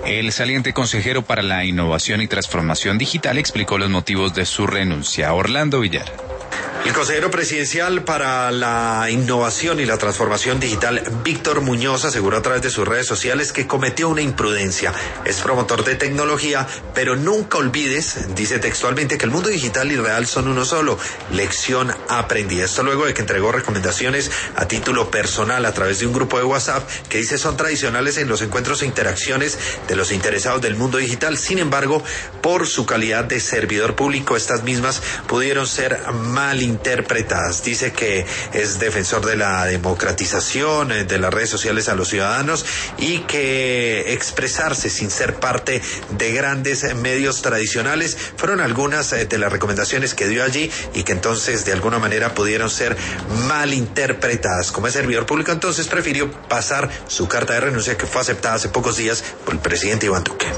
El saliente consejero para la innovación y transformación digital explicó los motivos de su renuncia. Orlando Villar. El consejero presidencial para la innovación y la transformación digital, Víctor Muñoz, aseguró a través de sus redes sociales que cometió una imprudencia. Es promotor de tecnología, pero nunca olvides, dice textualmente, que el mundo digital y real son uno solo. Lección aprendida. Esto luego de que entregó recomendaciones a título personal a través de un grupo de WhatsApp que dice son tradicionales en los encuentros e interacciones de los interesados del mundo digital. Sin embargo, por su calidad de servidor público, estas mismas pudieron ser mal interpretadas. Dice que es defensor de la democratización de las redes sociales a los ciudadanos y que expresarse sin ser parte de grandes medios tradicionales fueron algunas de las recomendaciones que dio allí y que entonces de alguna manera pudieron ser mal interpretadas. Como es servidor público, entonces prefirió pasar su carta de renuncia, que fue aceptada hace pocos días por el presidente Iván Duque.